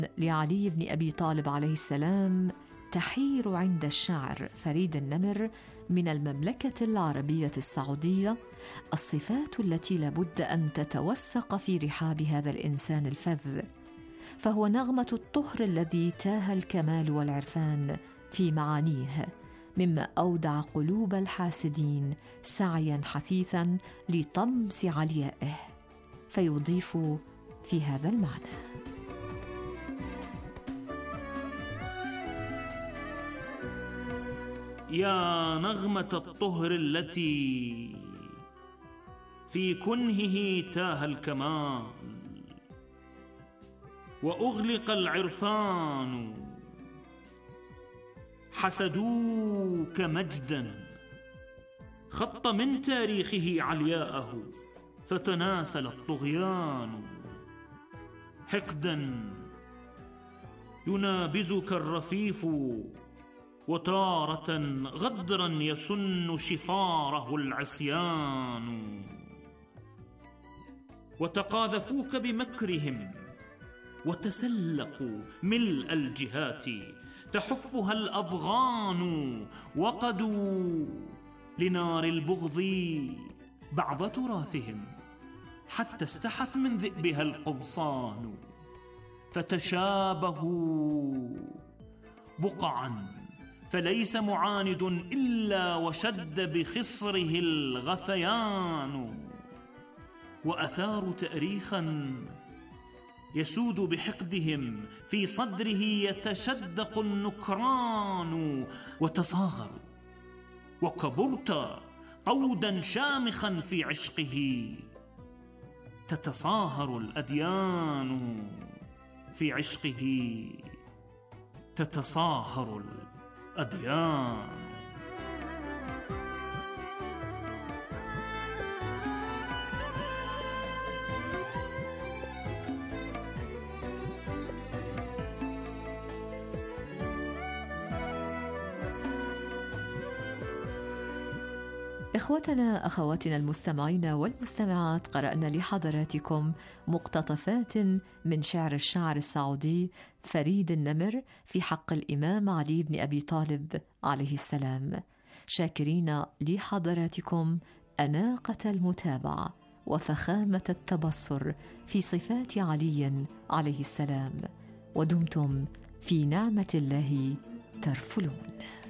لعلي بن أبي طالب عليه السلام تحير عند الشاعر فريد النمر من المملكة العربية السعودية الصفات التي لابد أن تتوثق في رحاب هذا الإنسان الفذ، فهو نغمة الطهر الذي تاه الكمال والعرفان في معانيه، مما أودع قلوب الحاسدين سعيا حثيثا لطمس عليائه، فيضيف في هذا المعنى: يا نغمة الطهر التي في كنهه تاه الكمال، وأغلق العرفان، حسدوك مجدا خط من تاريخه علياءه، فتناسل الطغيان حقدا ينابزك الرفيف، وتارة غدرا يسن شفاره العصيان، وتقاذفوك بمكرهم وتسلقوا ملء الجهات، تحفها الأفغان، وقدوا لنار البغض بعض تراثهم، حتى استحت من ذئبها القبصان، فتشابهوا بقعا، فليس معاند إلا وشد بخصره الغثيان، وأثاروا تأريخا يسود بحقدهم، في صدره يتشدق النكران، وتصاغروا وكبرت طودا شامخا في عشقه، تتصاهر الأديان في عشقه، تتصاهر الأديان. إخوتنا أخواتنا المستمعين والمستمعات، قرأنا لحضراتكم مقتطفات من شعر الشاعر السعودي فريد النمر في حق الإمام علي بن أبي طالب عليه السلام، شاكرين لحضراتكم أناقة المتابعة وفخامة التبصر في صفات علي عليه السلام، ودمتم في نعمة الله ترفلون.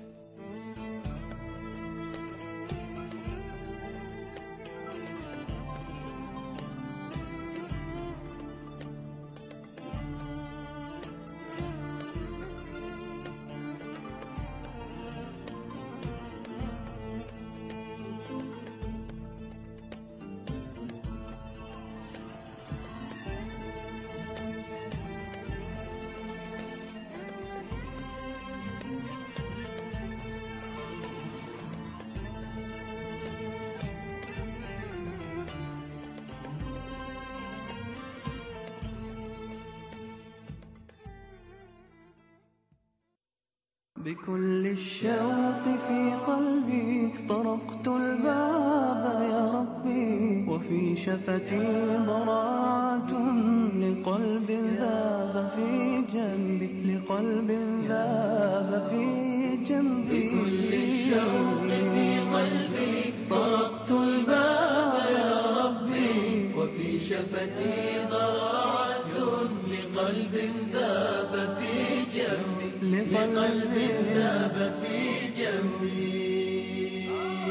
بكل الشوق في قلبي طرقت الباب يا ربي، وفي شفتي ضراعة لقلب ذاب في جنبي، لقلب ذاب في جنبي. بكل الشوق في قلبي طرقت الباب يا ربي، وفي شفتي ضراعة لقلب ذاب في جنبي، لقلب ذاب في جنبي.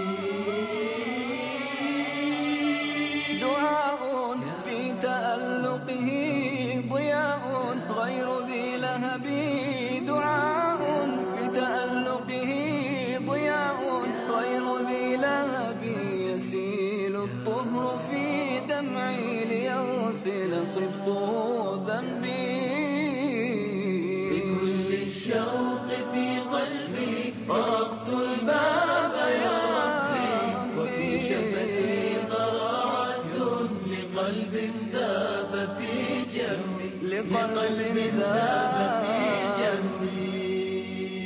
دعاء في تألقه ضياء غير ذي لهب، دعاء في تألقه ضياء غير ذي لهب، يسيل الطهر في دمعي ليغسل صدق ذنبي. الشوق في قلبي طرقت الباب يا ربي، وفي شفتي ضراعة لقلب ذاب في جنبي، لقلب ذاب في جنبي.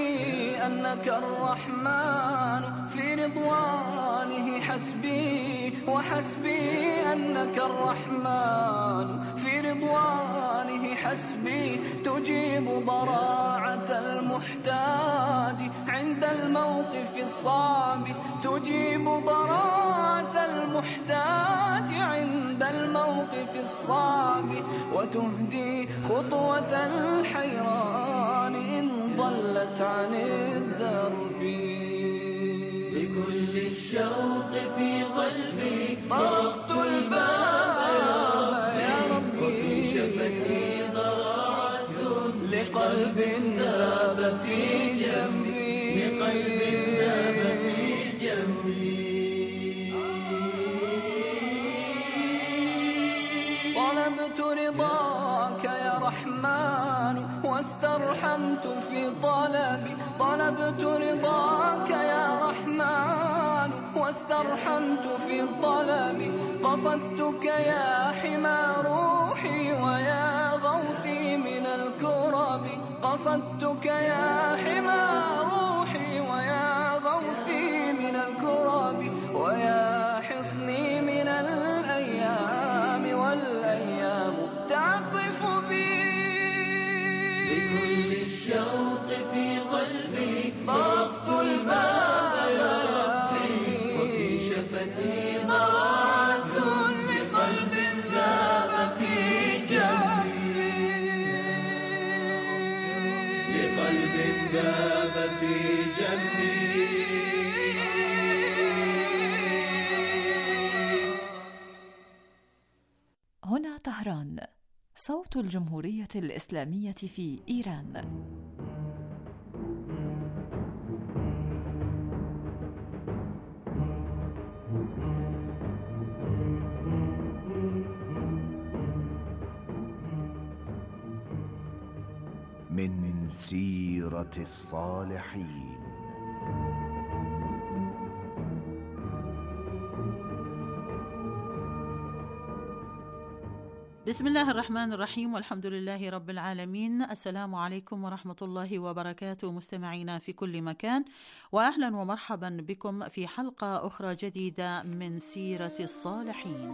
وحسبي أنك الرحمن في رضوانه حسبي، وحسبي أنك الرحمن في رضوانه حسبي تجيب ضراعة المحتاج عند الموقف الصعب تجيب ضراعة المحتاج عند الموقف الصعب وتهدي خطوة الحيران إن ضلت عن الدرب بكل الشوق في قلبي طرقت الباب يا ربي وفي شفتي ضراعة لقلب ذاب في جنبي لقلب ذاب في جنبي طلبت رضاك يا رحمن واسترحمت في طلبي طلبت رضاك يا رحمن واسترحمت في طلبي قصدتك يا حمى روحي ويا غوثي من الكرب قصدتك يا حمى روحي ويا غوثي من الكرب ويا حصني من الأيام والأيام تعصف بي بكل الشوق في قلبي طرقت الباب يا ربي وفي شفتي ضراعة لقلب ذاب في جنبي لقلب ذاب في جنبي هنا طهران، صوت الجمهورية الإسلامية في إيران. من سيرة الصالحين. بسم الله الرحمن الرحيم والحمد لله رب العالمين. السلام عليكم ورحمة الله وبركاته مستمعينا في كل مكان، وأهلا ومرحبا بكم في حلقة أخرى جديدة من سيرة الصالحين.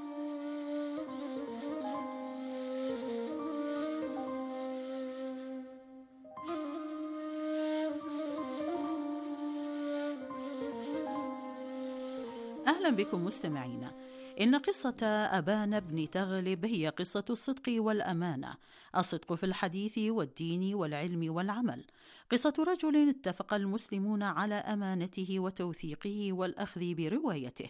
أهلا بكم مستمعينا. إن قصة أبان بن تغلب هي قصة الصدق والأمانة، الصدق في الحديث والدين والعلم والعمل، قصة رجل اتفق المسلمون على أمانته وتوثيقه والأخذ بروايته،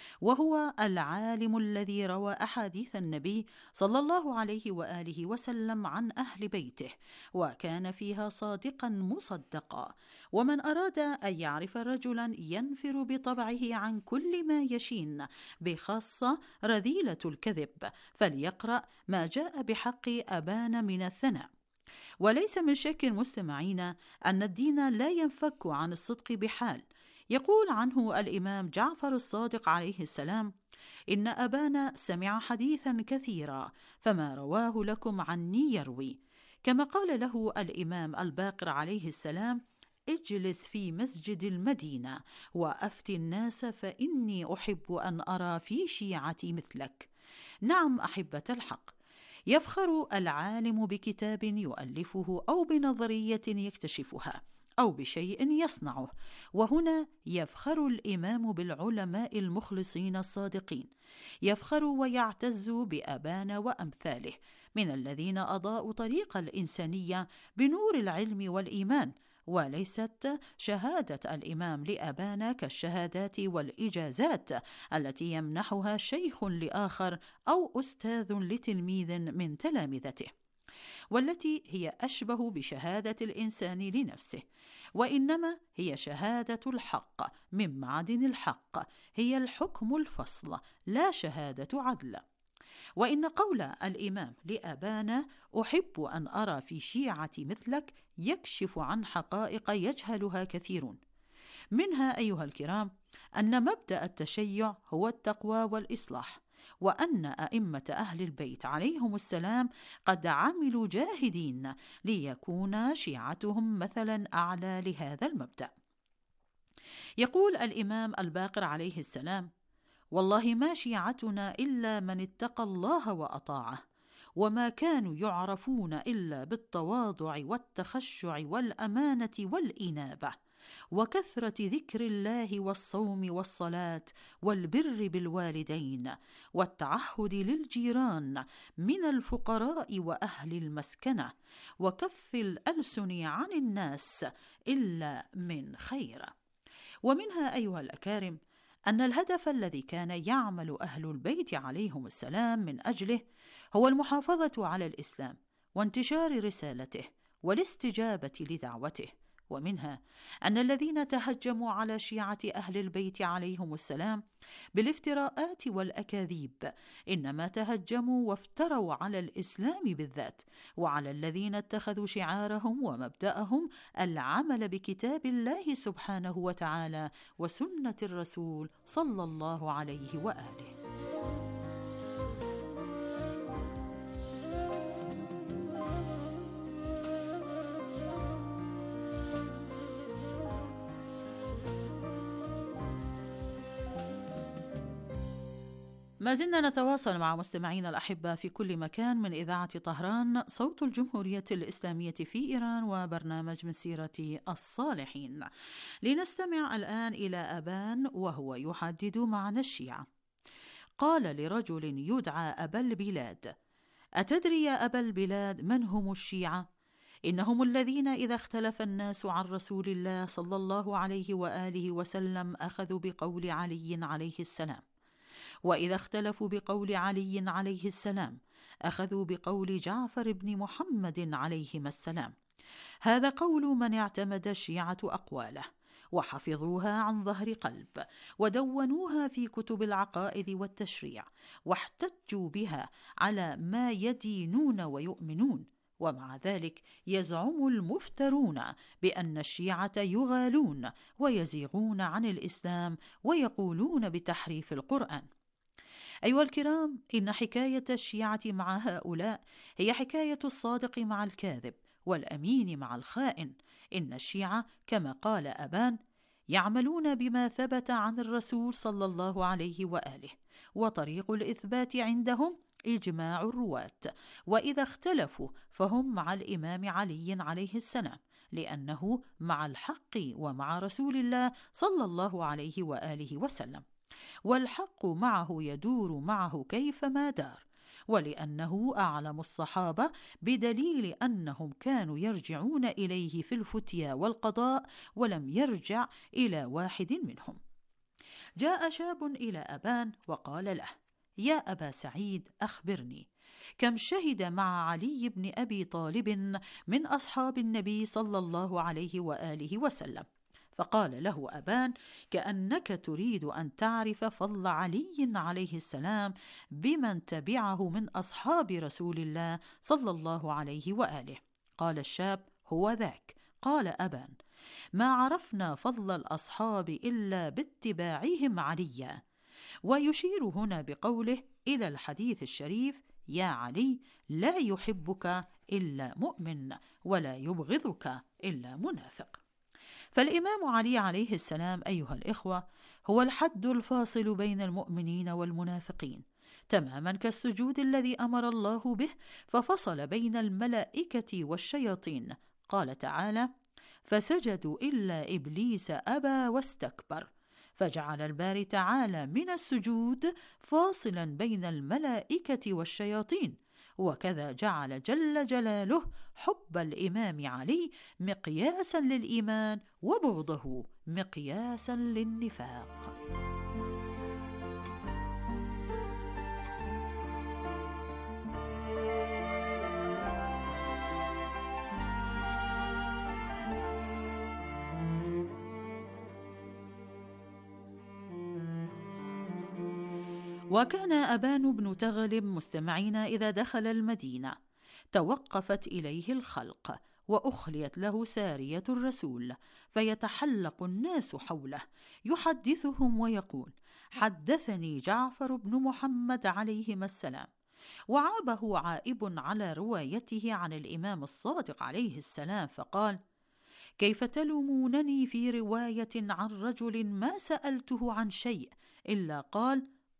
وهو العالم الذي روى أحاديث النبي صلى الله عليه وآله وسلم عن أهل بيته، وكان فيها صادقا مصدقا. ومن أراد أن يعرف رجلا ينفر بطبعه عن كل ما يشين، بخاصة رذيلة الكذب، فليقرأ ما جاء بحق أبان من الثناء. وليس من شك مستمعين أن الدين لا ينفك عن الصدق بحال. يقول عنه الإمام جعفر الصادق عليه السلام: إن أبانا سمع حديثا كثيرا فما رواه لكم عني يروي. كما قال له الإمام الباقر عليه السلام: اجلس في مسجد المدينة وأفت الناس فإني أحب أن أرى في شيعتي مثلك. نعم أحبة الحق، يفخر العالم بكتاب يؤلفه أو بنظرية يكتشفها أو بشيء يصنعه، وهنا يفخر الإمام بالعلماء المخلصين الصادقين، يفخر ويعتز بأبان وأمثاله من الذين أضاءوا طريق الإنسانية بنور العلم والإيمان. وليست شهادة الإمام لأبان كالشهادات والإجازات التي يمنحها شيخ لآخر أو أستاذ لتلميذ من تلامذته، والتي هي أشبه بشهادة الإنسان لنفسه، وإنما هي شهادة الحق من معدن الحق، هي الحكم الفصل لا شهادة عدل. وإن قول الإمام لأبان أحب أن أرى في شيعتي مثلك يكشف عن حقائق يجهلها كثيرون. منها أيها الكرام أن مبدأ التشيع هو التقوى والإصلاح، وأن أئمة أهل البيت عليهم السلام قد عملوا جاهدين ليكون شيعتهم مثلا أعلى لهذا المبدأ. يقول الإمام الباقر عليه السلام: والله ما شيعتنا إلا من اتقى الله وأطاعه، وما كانوا يعرفون إلا بالتواضع والتخشع والأمانة والإنابة وكثرة ذكر الله والصوم والصلاة والبر بالوالدين والتعهد للجيران من الفقراء وأهل المسكنة وكف الألسن عن الناس إلا من خير. ومنها أيها الأكارم أن الهدف الذي كان يعمل أهل البيت عليهم السلام من أجله هو المحافظة على الإسلام وانتشار رسالته والاستجابة لدعوته. ومنها أن الذين تهجموا على شيعة أهل البيت عليهم السلام بالافتراءات والأكاذيب إنما تهجموا وافتروا على الإسلام بالذات وعلى الذين اتخذوا شعارهم ومبدأهم العمل بكتاب الله سبحانه وتعالى وسنة الرسول صلى الله عليه وآله. ما زلنا نتواصل مع مستمعينا الأحبة في كل مكان من إذاعة طهران صوت الجمهورية الإسلامية في إيران وبرنامج من سيرة الصالحين. لنستمع الآن إلى أبان وهو يحدد معنى الشيعة. قال لرجل يدعى أبا البلاد: أتدري يا أبا البلاد من هم الشيعة؟ إنهم الذين إذا اختلف الناس عن رسول الله صلى الله عليه وآله وسلم أخذوا بقول علي عليه السلام، وإذا اختلفوا بقول علي عليه السلام أخذوا بقول جعفر بن محمد عليهما السلام. هذا قول من اعتمد الشيعة أقواله وحفظوها عن ظهر قلب ودونوها في كتب العقائد والتشريع واحتجوا بها على ما يدينون ويؤمنون. ومع ذلك يزعم المفترون بأن الشيعة يغالون ويزيغون عن الإسلام ويقولون بتحريف القرآن. أيها الكرام، إن حكاية الشيعة مع هؤلاء هي حكاية الصادق مع الكاذب والأمين مع الخائن. إن الشيعة كما قال أبان يعملون بما ثبت عن الرسول صلى الله عليه وآله، وطريق الإثبات عندهم إجماع الرواة، وإذا اختلفوا فهم مع الإمام علي عليه السلام لأنه مع الحق ومع رسول الله صلى الله عليه وآله وسلم، والحق معه يدور معه كيفما دار، ولأنه أعلم الصحابة بدليل أنهم كانوا يرجعون إليه في الفتيا والقضاء ولم يرجع إلى واحد منهم. جاء شاب إلى أبان وقال له: يا أبا سعيد، أخبرني كم شهد مع علي بن أبي طالب من أصحاب النبي صلى الله عليه وآله وسلم؟ فقال له أبان: كأنك تريد أن تعرف فضل علي عليه السلام بمن تبعه من أصحاب رسول الله صلى الله عليه وآله. قال الشاب: هو ذاك. قال أبان: ما عرفنا فضل الأصحاب إلا باتباعهم عليا. ويشير هنا بقوله إلى الحديث الشريف: يا علي، لا يحبك إلا مؤمن ولا يبغضك إلا منافق. فالإمام علي عليه السلام أيها الإخوة هو الحد الفاصل بين المؤمنين والمنافقين، تماما كالسجود الذي أمر الله به ففصل بين الملائكة والشياطين. قال تعالى: فسجدوا إلا إبليس أبى واستكبر، فجعل الباري تعالى من السجود فاصلا بين الملائكة والشياطين. وكذا جعل جل جلاله حب الإمام علي مقياسا للإيمان وبغضه مقياسا للنفاق. وكان أبان بن تغلب مستمعين إذا دخل المدينة توقفت إليه الخلق وأخليت له سارية الرسول، فيتحلق الناس حوله يحدثهم ويقول: حدثني جعفر بن محمد عليهما السلام. وعابه عائب على روايته عن الإمام الصادق عليه السلام فقال: كيف تلومونني في رواية عن رجل ما سألته عن شيء إلا قال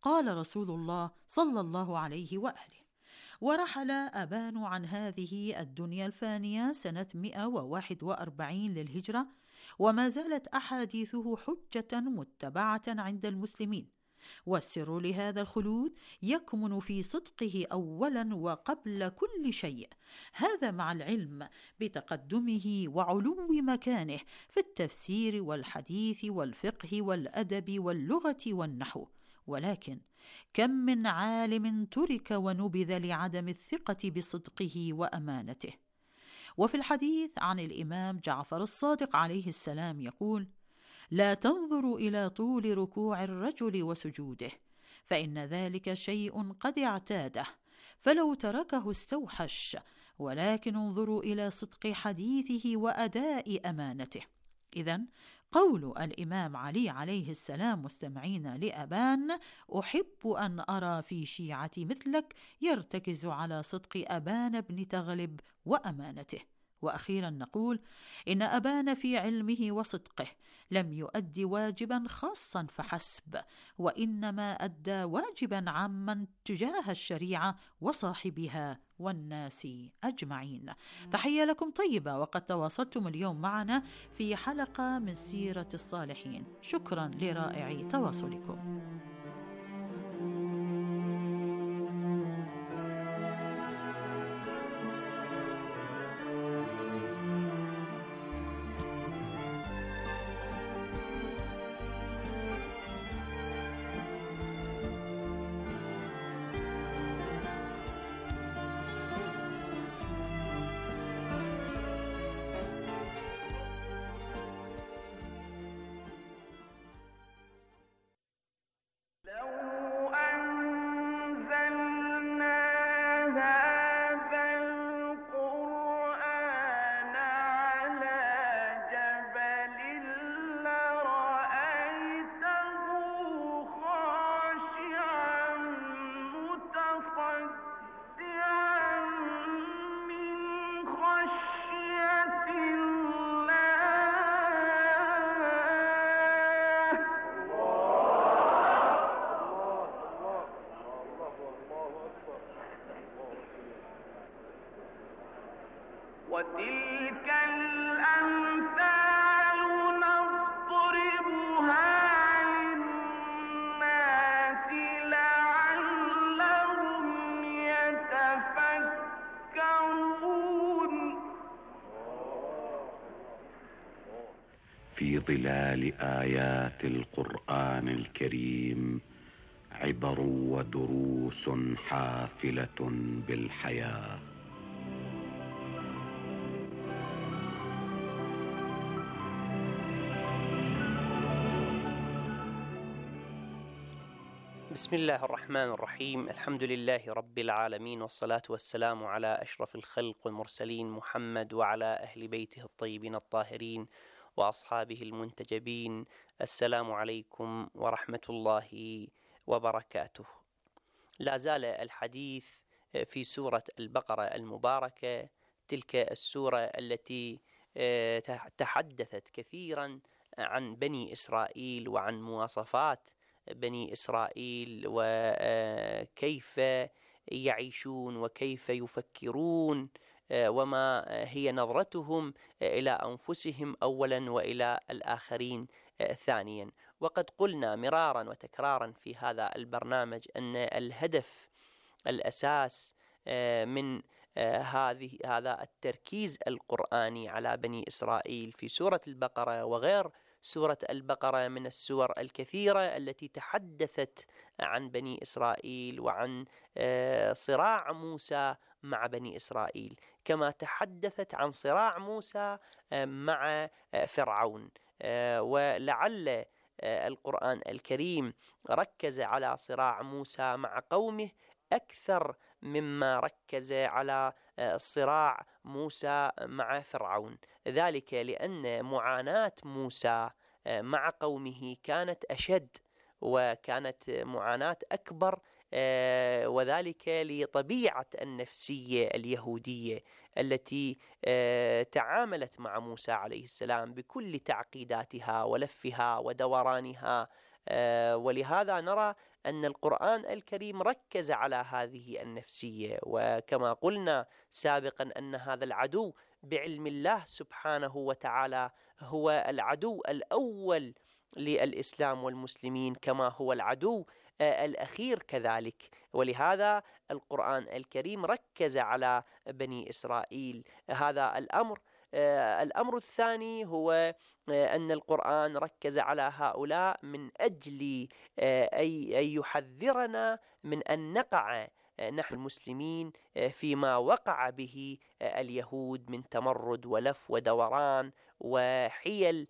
قال رسول الله صلى الله عليه وآله. ورحل أبان عن هذه الدنيا الفانية سنة 141 للهجرة، وما زالت أحاديثه حجة متبعة عند المسلمين، والسر لهذا الخلود يكمن في صدقه أولا وقبل كل شيء، هذا مع العلم بتقدمه وعلو مكانه في التفسير والحديث والفقه والأدب واللغة والنحو. ولكن كم من عالم ترك ونبذ لعدم الثقة بصدقه وأمانته. وفي الحديث عن الإمام جعفر الصادق عليه السلام يقول: لا تنظروا إلى طول ركوع الرجل وسجوده، فإن ذلك شيء قد اعتاده، فلو تركه استوحش، ولكن انظروا إلى صدق حديثه وأداء أمانته. إذن قول الإمام علي عليه السلام مستمعين لأبان: أحب أن أرى في شيعتي مثلك، يرتكز على صدق أبان بن تغلب وأمانته. وأخيرا نقول إن أبان في علمه وصدقه لم يؤدي واجبا خاصا فحسب، وإنما أدى واجبا عاما تجاه الشريعة وصاحبها والناس أجمعين. تحية لكم طيبة، وقد تواصلتم اليوم معنا في حلقة من سيرة الصالحين. شكرا لرائع تواصلكم. وتلك الأمثال نضربها للناس لعلهم يتفكرون. في ظلال آيات القرآن الكريم عبر ودروس حافلة بالحياة. بسم الله الرحمن الرحيم. الحمد لله رب العالمين، والصلاة والسلام على أشرف الخلق والمرسلين محمد وعلى أهل بيته الطيبين الطاهرين وأصحابه المنتجبين. السلام عليكم ورحمة الله وبركاته. لا زال الحديث في سورة البقرة المباركة، تلك السورة التي تحدثت كثيرا عن بني إسرائيل وعن مواصفات بني إسرائيل وكيف يعيشون وكيف يفكرون وما هي نظرتهم إلى أنفسهم أولا وإلى الآخرين ثانيا. وقد قلنا مرارا وتكرارا في هذا البرنامج أن الهدف الأساس من هذا التركيز القرآني على بني إسرائيل في سورة البقرة وغير سورة البقرة من السور الكثيرة التي تحدثت عن بني إسرائيل وعن صراع موسى مع بني إسرائيل، كما تحدثت عن صراع موسى مع فرعون. ولعل القرآن الكريم ركز على صراع موسى مع قومه أكثر مما ركز على صراع موسى مع فرعون، ذلك لأن معاناة موسى مع قومه كانت أشد وكانت معاناة أكبر، وذلك لطبيعة النفسية اليهودية التي تعاملت مع موسى عليه السلام بكل تعقيداتها ولفها ودورانها ولهذا نرى أن القرآن الكريم ركز على هذه النفسية. وكما قلنا سابقا أن هذا العدو بعلم الله سبحانه وتعالى هو العدو الأول للإسلام والمسلمين، كما هو العدو الأخير كذلك. ولهذا القرآن الكريم ركز على بني إسرائيل هذا الأمر. الأمر الثاني هو أن القرآن ركز على هؤلاء من أجل أن يحذرنا من أن نقع نحن المسلمين فيما وقع به اليهود من تمرد ولف ودوران وحيل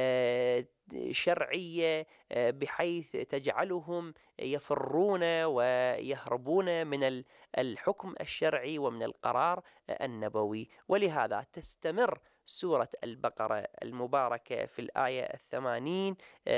شرعية بحيث تجعلهم يفرون ويهربون من الحكم الشرعي ومن القرار النبوي. ولهذا تستمر سورة البقرة المباركة في الآية 80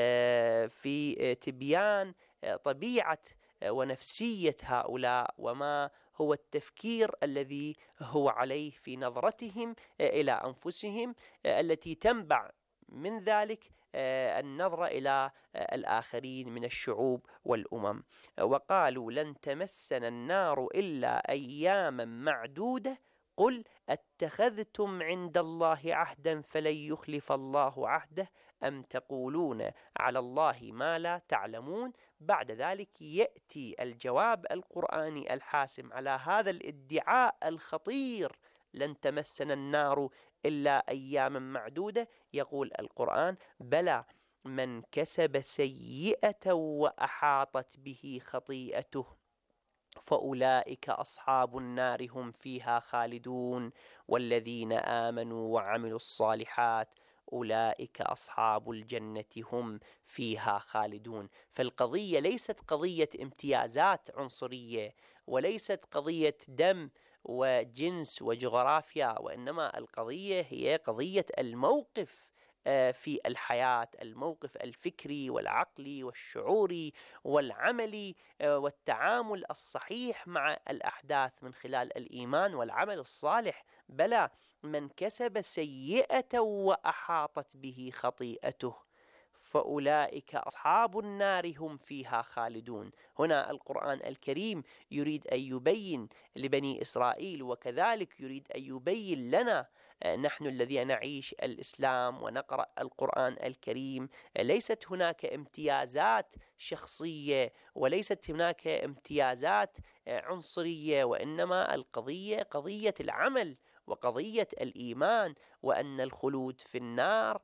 في تبيان طبيعة ونفسية هؤلاء وما هو التفكير الذي هو عليه في نظرتهم إلى أنفسهم التي تنبع من ذلك النظرة إلى الآخرين من الشعوب والأمم. وقالوا لن تمسنا النار إلا أياما معدودة قل اتخذتم عند الله عهدا فلن يخلف الله عهده أم تقولون على الله ما لا تعلمون. بعد ذلك يأتي الجواب القرآني الحاسم على هذا الادعاء الخطير لن تمسنا النار إلا أياما معدودة. يقول القرآن بلى من كسب سيئة وأحاطت به خطيئته فأولئك أصحاب النار هم فيها خالدون والذين آمنوا وعملوا الصالحات أولئك أصحاب الجنة هم فيها خالدون. فالقضية ليست قضية امتيازات عنصرية وليست قضية دم وجنس وجغرافيا، وإنما القضية هي قضية الموقف في الحياة، الموقف الفكري والعقلي والشعوري والعملي والتعامل الصحيح مع الأحداث من خلال الإيمان والعمل الصالح. بلى من كسب سيئة وأحاطت به خطيئته فأولئك أصحاب النار هم فيها خالدون. هنا القرآن الكريم يريد أن يبين لبني إسرائيل وكذلك يريد أن يبين لنا نحن الذين نعيش الإسلام ونقرأ القرآن الكريم ليست هناك امتيازات شخصية وليست هناك امتيازات عنصرية، وإنما القضية قضية العمل وقضية الإيمان، وأن الخلود في النار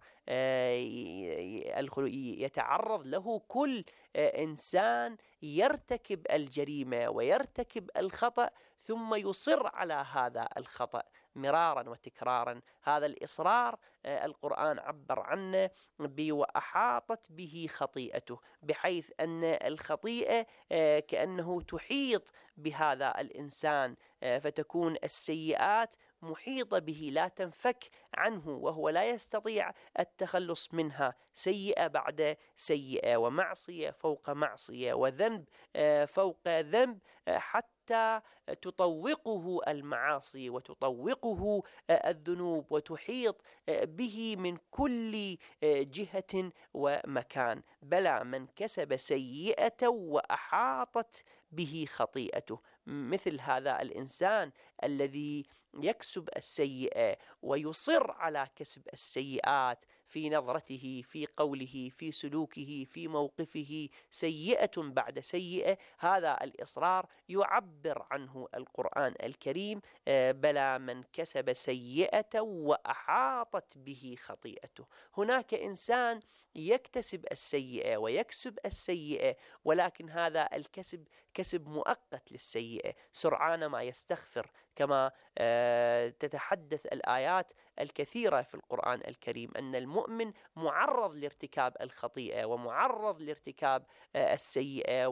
يتعرض له كل إنسان يرتكب الجريمة ويرتكب الخطأ ثم يصر على هذا الخطأ مرارا وتكرارا. هذا الإصرار القرآن عبر عنه وأحاطت به خطيئته، بحيث أن الخطيئة كأنه تحيط بهذا الإنسان فتكون السيئات محيطة به لا تنفك عنه وهو لا يستطيع التخلص منها، سيئة بعد سيئة ومعصية فوق معصية وذنب فوق ذنب حتى تطوقه المعاصي وتطوقه الذنوب وتحيط به من كل جهة ومكان. بلى من كسب سيئة وأحاطت به خطيئته، مثل هذا الإنسان الذي يكسب السيئة ويصر على كسب السيئات في نظرته في قوله في سلوكه في موقفه سيئة بعد سيئة، هذا الإصرار يعبر عنه القرآن الكريم بلى من كسب سيئة وأحاطت به خطيئته. هناك إنسان يكتسب السيئة ويكسب السيئة ولكن هذا الكسب كسب مؤقت للسيئة، سرعان ما يستغفر كما تتحدث الآيات الكثيرة في القرآن الكريم أن المؤمن معرض لارتكاب الخطيئة ومعرض لارتكاب السيئة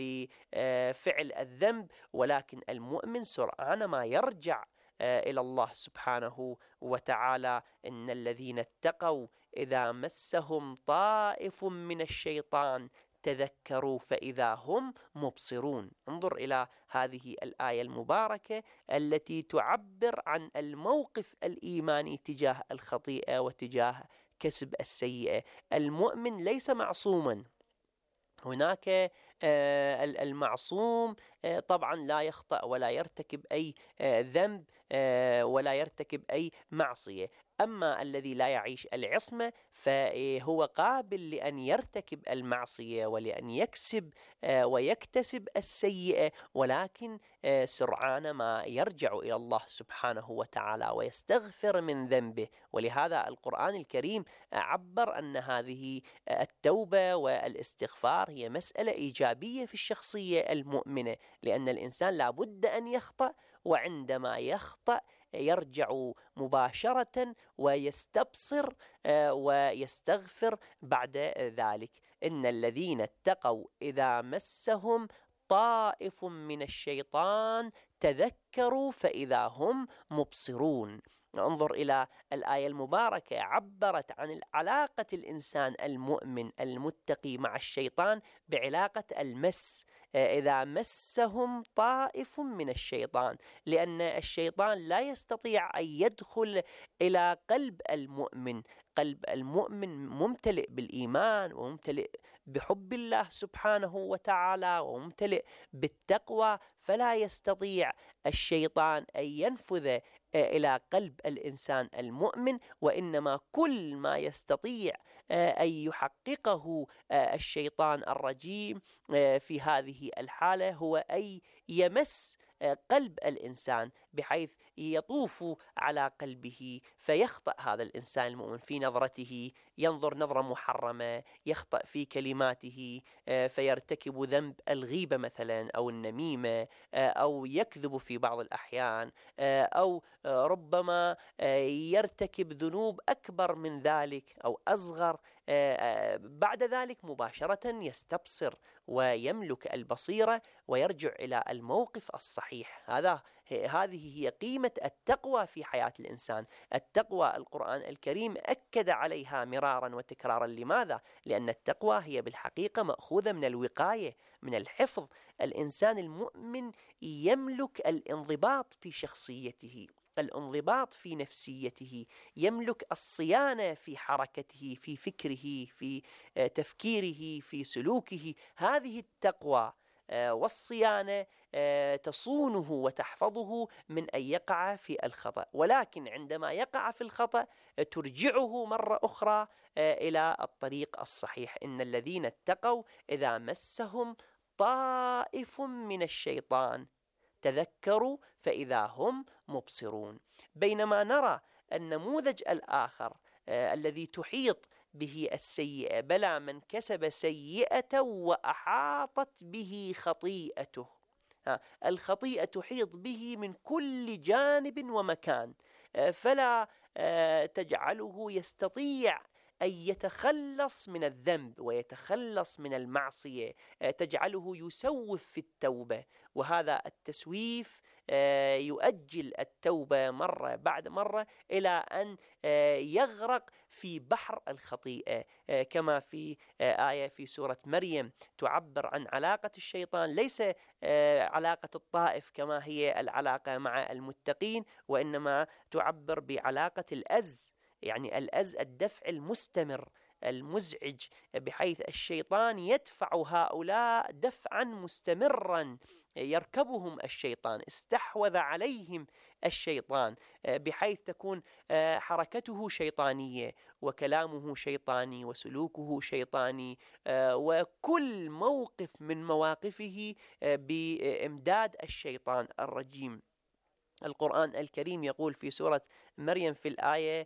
ولفعل الذنب، ولكن المؤمن سرعان ما يرجع إلى الله سبحانه وتعالى. إن الذين اتقوا إذا مسهم طائف من الشيطان تذكروا فإذا هم مبصرون. انظر إلى هذه الآية المباركة التي تعبر عن الموقف الإيماني تجاه الخطيئة وتجاه كسب السيئة. المؤمن ليس معصوما، هناك المعصوم طبعا لا يخطأ ولا يرتكب أي ذنب ولا يرتكب أي معصية. أما الذي لا يعيش العصمة فهو قابل لأن يرتكب المعصية ولأن يكسب ويكتسب السيئة، ولكن سرعان ما يرجع إلى الله سبحانه وتعالى ويستغفر من ذنبه. ولهذا القرآن الكريم عبر أن هذه التوبة والاستغفار هي مسألة إيجابية في الشخصية المؤمنة، لأن الإنسان لا بد أن يخطأ، وعندما يخطأ يرجع مباشرة ويستبصر ويستغفر بعد ذلك. إن الذين اتقوا إذا مسهم طائف من الشيطان تذكروا فإذا هم مبصرون. انظر إلى الآية المباركة، عبرت عن علاقة الإنسان المؤمن المتقي مع الشيطان بعلاقة المس، إذا مسهم طائف من الشيطان، لأن الشيطان لا يستطيع أن يدخل إلى قلب المؤمن. قلب المؤمن ممتلئ بالإيمان وممتلئ بحب الله سبحانه وتعالى وممتلئ بالتقوى، فلا يستطيع الشيطان أن ينفذ إلى قلب الإنسان المؤمن، وإنما كل ما يستطيع أن يحققه الشيطان الرجيم في هذه الحالة هو أن يمس قلب الإنسان بحيث يطوف على قلبه فيخطأ هذا الإنسان المؤمن في نظرته، ينظر نظرة محرمة، يخطأ في كلماته فيرتكب ذنب الغيبة مثلا أو النميمة، أو يكذب في بعض الأحيان، أو ربما يرتكب ذنوب أكبر من ذلك أو أصغر. بعد ذلك مباشرة يستبصر ويملك البصيرة ويرجع إلى الموقف الصحيح. هذه هي قيمة التقوى في حياة الإنسان. التقوى القرآن الكريم أكد عليها مرارا وتكرارا. لماذا؟ لأن التقوى هي بالحقيقة مأخوذة من الوقاية، من الحفظ. الإنسان المؤمن يملك الانضباط في شخصيته، الانضباط في نفسيته، يملك الصيانة في حركته، في فكره، في تفكيره، في سلوكه. هذه التقوى والصيانة تصونه وتحفظه من أن يقع في الخطأ، ولكن عندما يقع في الخطأ ترجعه مرة أخرى إلى الطريق الصحيح. إن الذين اتقوا إذا مسهم طائف من الشيطان تذكروا فإذا هم مبصرون. بينما نرى النموذج الآخر الذي تحيط به السيئة، بلى من كسب سيئة وأحاطت به خطيئته. الخطيئة تحيط به من كل جانب ومكان، فلا تجعله يستطيع أن يتخلص من الذنب ويتخلص من المعصية، تجعله يسوف في التوبة. وهذا التسويف يؤجل التوبة مرة بعد مرة إلى أن يغرق في بحر الخطيئة، كما في آية في سورة مريم تعبر عن علاقة الشيطان، ليس علاقة الطائف كما هي العلاقة مع المتقين، وإنما تعبر بعلاقة الأز، يعني الأز الدفع المستمر المزعج، بحيث الشيطان يدفع هؤلاء دفعا مستمرا، يركبهم الشيطان، استحوذ عليهم الشيطان، بحيث تكون حركته شيطانية وكلامه شيطاني وسلوكه شيطاني، وكل موقف من مواقفه بإمداد الشيطان الرجيم. القرآن الكريم يقول في سورة مريم في الآية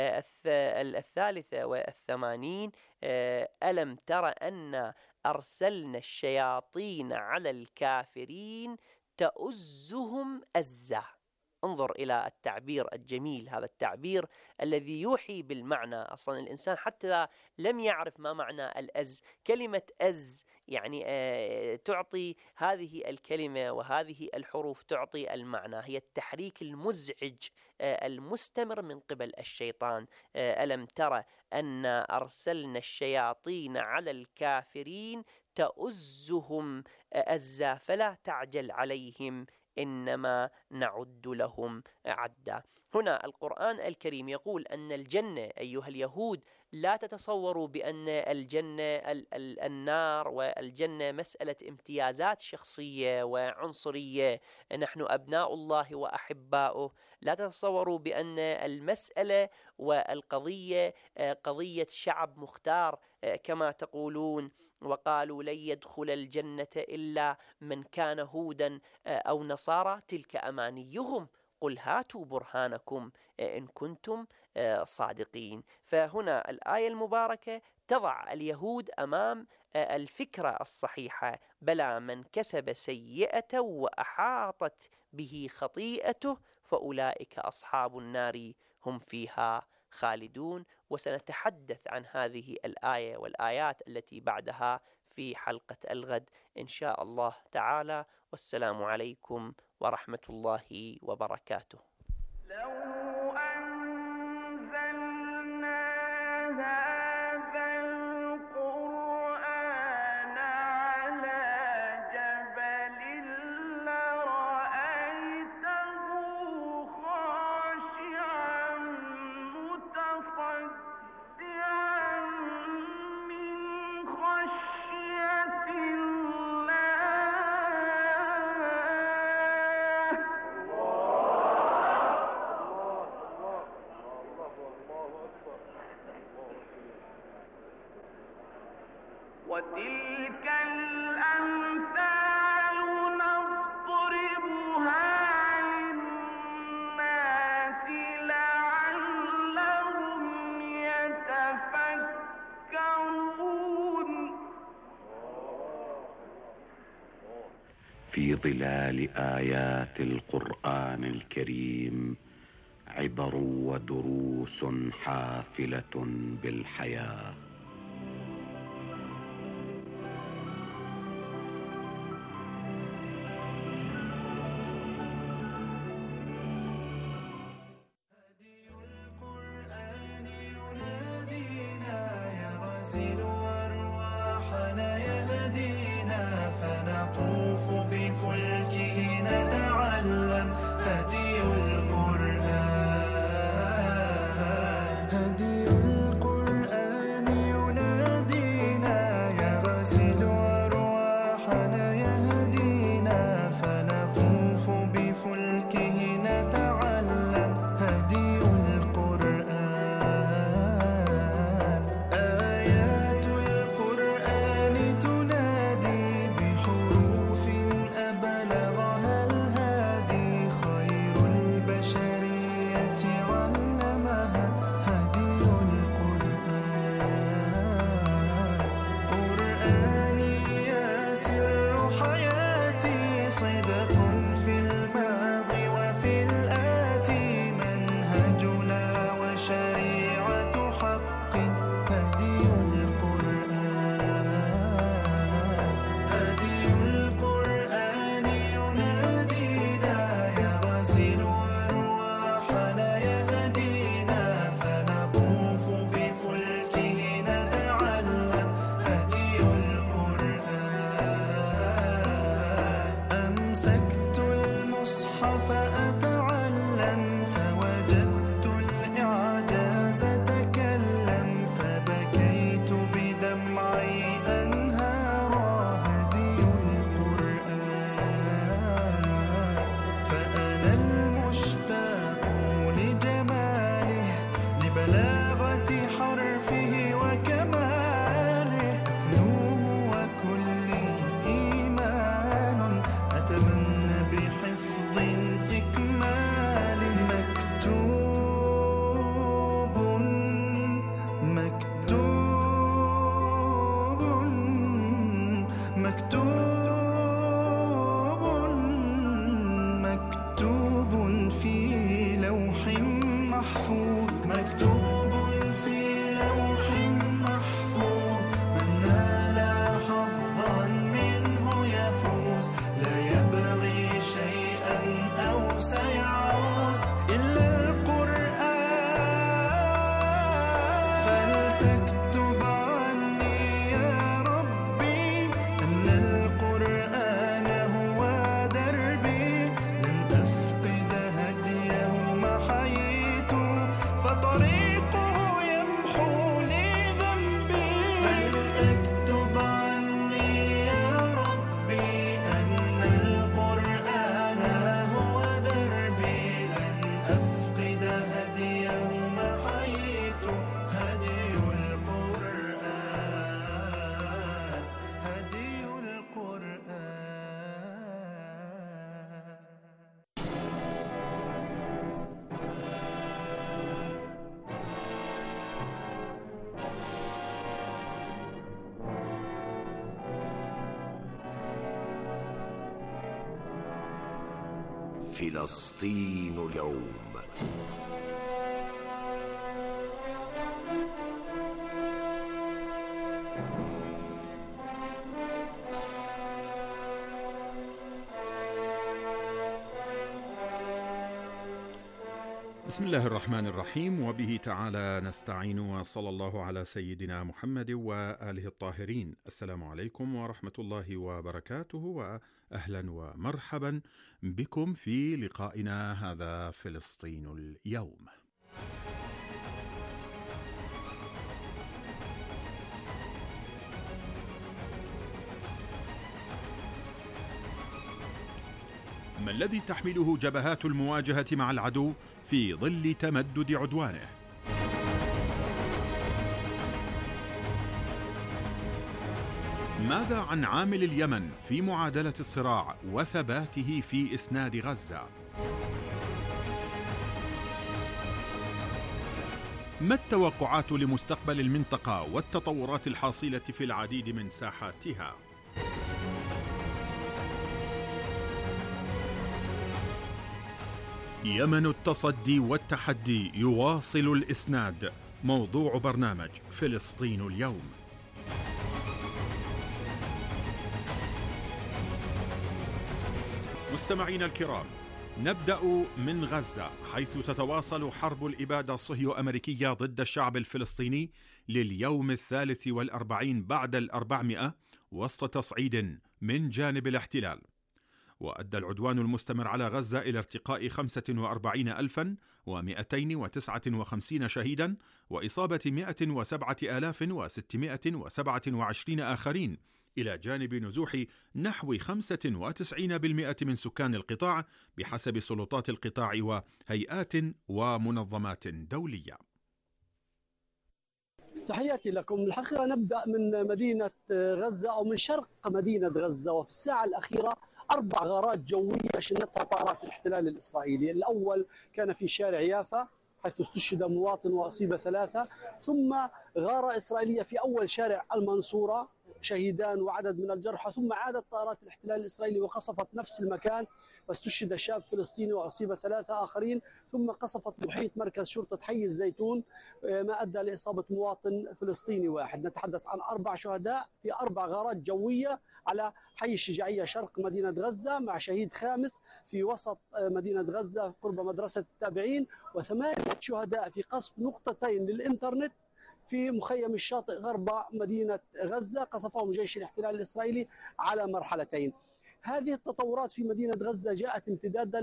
83: ألم تر أن أرسلنا الشياطين على الكافرين تؤزهم أزا. انظر إلى التعبير الجميل، هذا التعبير الذي يوحي بالمعنى. أصلا الإنسان حتى لم يعرف ما معنى الأز، كلمة أز يعني تعطي هذه الكلمة وهذه الحروف تعطي المعنى، هي التحريك المزعج المستمر من قبل الشيطان. ألم ترى أن أرسلنا الشياطين على الكافرين تؤزهم أزا فلا تعجل عليهم إنما نعد لهم عدا. هنا القرآن الكريم يقول أن الجنة أيها اليهود لا تتصوروا بأن الجنة النار والجنة مسألة امتيازات شخصية وعنصرية، نحن أبناء الله وأحباؤه. لا تتصوروا بأن المسألة والقضية قضية شعب مختار كما تقولون، وقالوا لن يدخل الجنة إلا من كان هودا أو نصارى، تلك أمانيهم، قل هاتوا برهانكم إن كنتم صادقين. فهنا الآية المباركة تضع اليهود أمام الفكرة الصحيحة، بلى من كسب سيئة وأحاطت به خطيئته فأولئك أصحاب النار هم فيها خالدون. وسنتحدث عن هذه الآية والآيات التي بعدها في حلقة الغد إن شاء الله تعالى. والسلام عليكم ورحمة الله وبركاته. وتلك الأمثال نضربها للناس لعلهم يتفكرون. في ظلال آيات القرآن الكريم عبر ودروس حافلة بالحياة. أرواحنا يهدينا فنطوف بفلكه نتعلم هدي القرآن. هدي القرآن ينادينا يغسل أرواحنا يهدينا فنطوف بفلكه نتعلم هدي صدق في الماضي وفي الآتي منهجنا وشريعة حق هدي القرآن. هدي القرآن ينادينا يغسل أرواحنا يهدينا فنطوف بفلكه نتعلم هدي أمسكت المصحف أتعلم فوجدت الإعجاز تكلم فبكيت بدمعي أنهارا هدي القرآن. فأنا المشتاق لجماله لبلاغة حرفه وكماله أتلوه وكلي إيمان أتمنى بحفظ إكماله. مكتوب مكتوب مكتوب مكتوب في لوح محفوظ. مكتوب في لوح محفوظ من نال حظا منه يفوز لا يبغي شيئا أو سيعوز إلا القرآن. فلتكتب عني يا ربي أن القرآن هو دربي فلسطين اليوم. بسم الله الرحمن الرحيم، وبه تعالى نستعين، وصلى الله على سيدنا محمد وآله الطاهرين. السلام عليكم ورحمة الله وبركاته، وأهلا ومرحبا بكم في لقائنا هذا فلسطين اليوم. ما الذي تحمله جبهات المواجهة مع العدو في ظل تمدد عدوانه؟ ماذا عن عامل اليمن في معادلة الصراع وثباته في إسناد غزة؟ ما التوقعات لمستقبل المنطقة والتطورات الحاصلة في العديد من ساحاتها؟ يمن التصدي والتحدي يواصل الإسناد، موضوع برنامج فلسطين اليوم. مستمعينا الكرام، نبدأ من غزة، حيث تتواصل حرب الإبادة الصهيو-أمريكية ضد الشعب الفلسطيني لليوم 43 بعد 400 وسط تصعيد من جانب الاحتلال. وأدى العدوان المستمر على غزة إلى ارتقاء 45,259 شهيدا وإصابة 107,627 آخرين، إلى جانب نزوح نحو 95% من سكان القطاع بحسب سلطات القطاع وهيئات ومنظمات دولية. تحياتي لكم. الحقيقة نبدأ من مدينة غزة أو من شرق مدينة غزة، وفي الساعة الأخيرة 4 غارات جوية شنتها طائرات الاحتلال الإسرائيلي. الأول كان في شارع يافا حيث استشهد مواطن وأصيب 3، ثم غارة إسرائيلية في أول شارع المنصورة، شهيدان وعدد من الجرحى، ثم عادت طائرات الاحتلال الإسرائيلي وقصفت نفس المكان واستشهد شاب فلسطيني وأصيب 3 آخرين، ثم قصفت محيط مركز شرطة حي الزيتون ما أدى لإصابة مواطن فلسطيني واحد. نتحدث عن 4 شهداء في 4 غارات جوية على حي الشجاعية شرق مدينة غزة، مع شهيد خامس في وسط مدينة غزة قرب مدرسة التابعين، و8 شهداء في قصف نقطتين للإنترنت في مخيم الشاطئ غرب مدينة غزة قصفهم جيش الاحتلال الإسرائيلي على مرحلتين. هذه التطورات في مدينة غزة جاءت امتدادا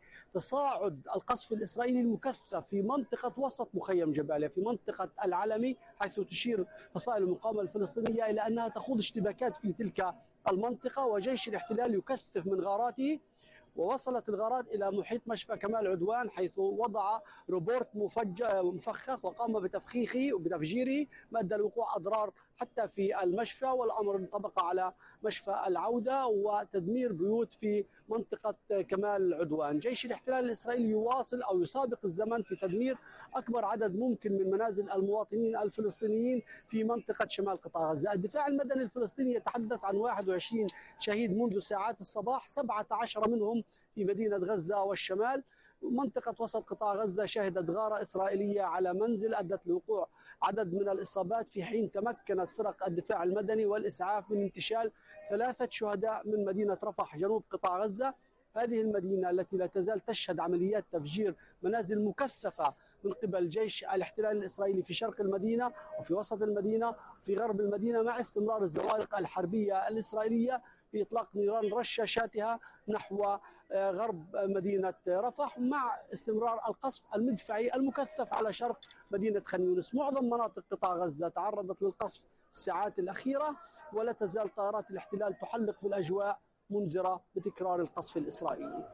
لتصاعد القصف الإسرائيلي المكثف في منطقة وسط مخيم جباليا، في منطقة العلمي، حيث تشير فصائل المقاومة الفلسطينية إلى أنها تخوض اشتباكات في تلك المنطقة، وجيش الاحتلال يكثف من غاراته. ووصلت الغارات إلى محيط مشفى كمال عدوان، حيث وضع روبورت مفخخ وقام بتفخيخه وبتفجيره، ما أدى لوقوع أضرار حتى في المشفى، والأمر انطبق على مشفى العودة وتدمير بيوت في منطقة كمال عدوان. جيش الاحتلال الإسرائيلي يواصل أو يسابق الزمن في تدمير أكبر عدد ممكن من منازل المواطنين الفلسطينيين في منطقة شمال قطاع غزة. الدفاع المدني الفلسطيني يتحدث عن 21 شهيد منذ ساعات الصباح، 17 منهم في مدينة غزة والشمال. منطقة وسط قطاع غزة شهدت غارة إسرائيلية على منزل أدت لوقوع عدد من الإصابات، في حين تمكنت فرق الدفاع المدني والإسعاف من انتشال 3 شهداء من مدينة رفح جنوب قطاع غزة. هذه المدينة التي لا تزال تشهد عمليات تفجير منازل مكثفة من قبل جيش الاحتلال الإسرائيلي في شرق المدينة وفي وسط المدينة وفي غرب المدينة، مع استمرار الزوارق الحربية الإسرائيلية في إطلاق نيران رشاشاتها نحو غرب مدينة رفح، مع استمرار القصف المدفعي المكثف على شرق مدينة خان يونس. معظم مناطق قطاع غزة تعرضت للقصف الساعات الأخيرة، ولا تزال طائرات الاحتلال تحلق في الأجواء منذرة بتكرار القصف الإسرائيلي.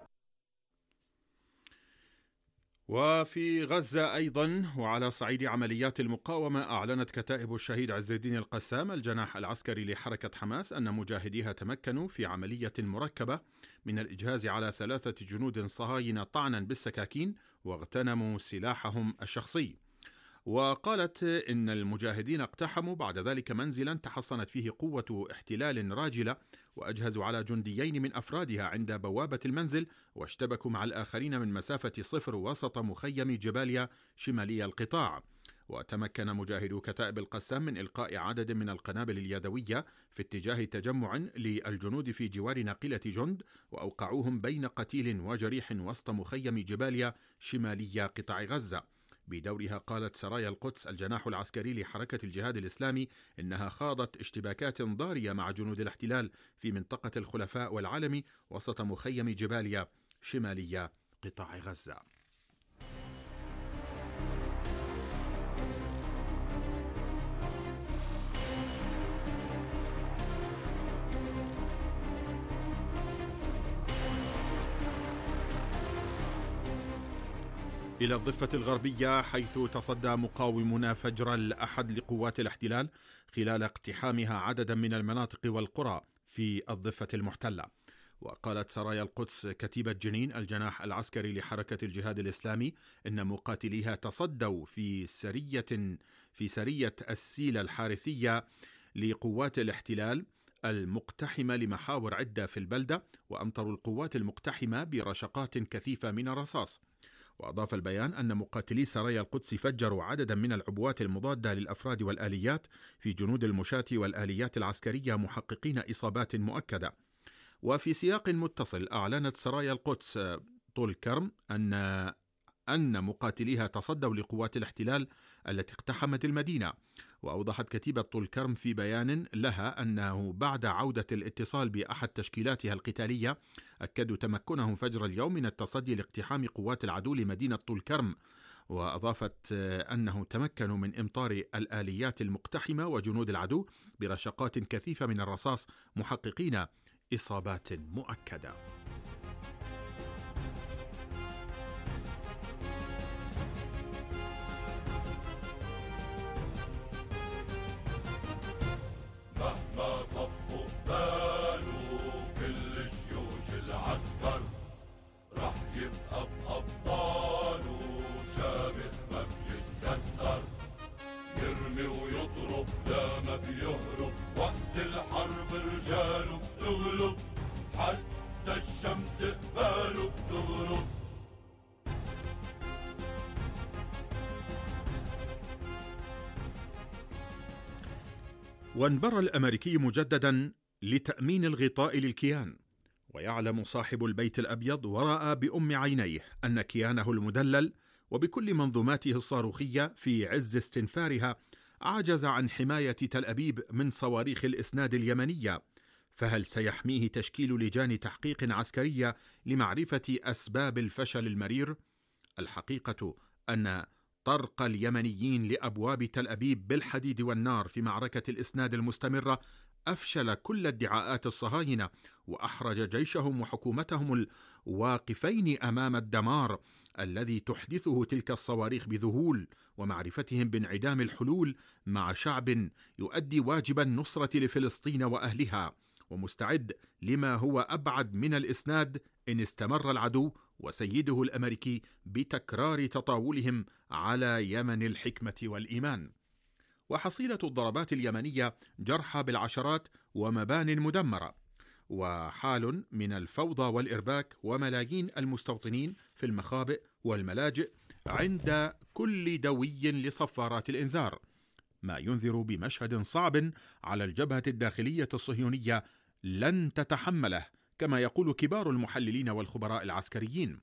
وفي غزة أيضا وعلى صعيد عمليات المقاومة، أعلنت كتائب الشهيد عز الدين القسام الجناح العسكري لحركة حماس أن مجاهديها تمكنوا في عملية مركبة من الإجهاز على 3 جنود صهاينة طعنا بالسكاكين واغتنموا سلاحهم الشخصي. وقالت إن المجاهدين اقتحموا بعد ذلك منزلا تحصنت فيه قوة احتلال راجلة، وأجهزوا على جنديين من أفرادها عند بوابة المنزل، واشتبكوا مع الآخرين من مسافة 0 وسط مخيم جباليا شمالي القطاع. وتمكن مجاهدو كتائب القسام من إلقاء عدد من القنابل اليدوية في اتجاه تجمع للجنود في جوار ناقلة جند، وأوقعوهم بين قتيل وجريح وسط مخيم جباليا شمالي قطاع غزة. بدورها قالت سرايا القدس الجناح العسكري لحركة الجهاد الإسلامي إنها خاضت اشتباكات ضارية مع جنود الاحتلال في منطقة الخلفاء والعلمي وسط مخيم جباليا شمالي قطاع غزة. إلى الضفة الغربية، حيث تصدى مقاومون فجر الأحد لقوات الاحتلال خلال اقتحامها عددا من المناطق والقرى في الضفة المحتلة. وقالت سرايا القدس كتيبة جنين الجناح العسكري لحركة الجهاد الإسلامي إن مقاتليها تصدوا في سرية السيلة الحارثية لقوات الاحتلال المقتحمة لمحاور عدة في البلدة، وأمطروا القوات المقتحمة برشقات كثيفة من الرصاص. وأضاف البيان أن مقاتلي سرايا القدس فجروا عددا من العبوات المضادة للأفراد والآليات في جنود المشاة والآليات العسكرية، محققين إصابات مؤكدة. وفي سياق متصل، أعلنت سرايا القدس طول كرم أن مقاتليها تصدوا لقوات الاحتلال التي اقتحمت المدينة. وأوضحت كتيبة طول كرم في بيان لها أنه بعد عودة الاتصال بأحد تشكيلاتها القتالية أكدوا تمكنهم فجر اليوم من التصدي لاقتحام قوات العدو لمدينة طول كرم. وأضافت أنه تمكنوا من إمطار الآليات المقتحمة وجنود العدو برشقات كثيفة من الرصاص، محققين إصابات مؤكدة. مهما صفوا قبالوا كل جيوش العسكر، رح يبقى بأبطاله شامخ ما بيتكسر، يرمي ويضرب لا ما بيهرب، وقت الحرب رجاله بتغلب، حتى الشمس قباله بتغرب. وانبر الأمريكي مجددا لتأمين الغطاء للكيان، ويعلم صاحب البيت الأبيض ورأى بأم عينيه أن كيانه المدلل وبكل منظوماته الصاروخية في عز استنفارها عجز عن حماية تل أبيب من صواريخ الإسناد اليمنية، فهل سيحميه تشكيل لجان تحقيق عسكرية لمعرفة أسباب الفشل المرير؟ الحقيقة أن طرق اليمنيين لأبواب تل أبيب بالحديد والنار في معركة الإسناد المستمرة أفشل كل ادعاءات الصهاينة، وأحرج جيشهم وحكومتهم الواقفين أمام الدمار الذي تحدثه تلك الصواريخ بذهول، ومعرفتهم بانعدام الحلول مع شعب يؤدي واجب النصرة لفلسطين وأهلها، ومستعد لما هو أبعد من الإسناد إن استمر العدو وسيده الأمريكي بتكرار تطاولهم على يمن الحكمة والإيمان. وحصيلة الضربات اليمنية جرحى بالعشرات ومبان مدمرة، وحال من الفوضى والإرباك، وملايين المستوطنين في المخابئ والملاجئ عند كل دوي لصفارات الإنذار، ما ينذر بمشهد صعب على الجبهة الداخلية الصهيونية لن تتحمله، كما يقول كبار المحللين والخبراء العسكريين.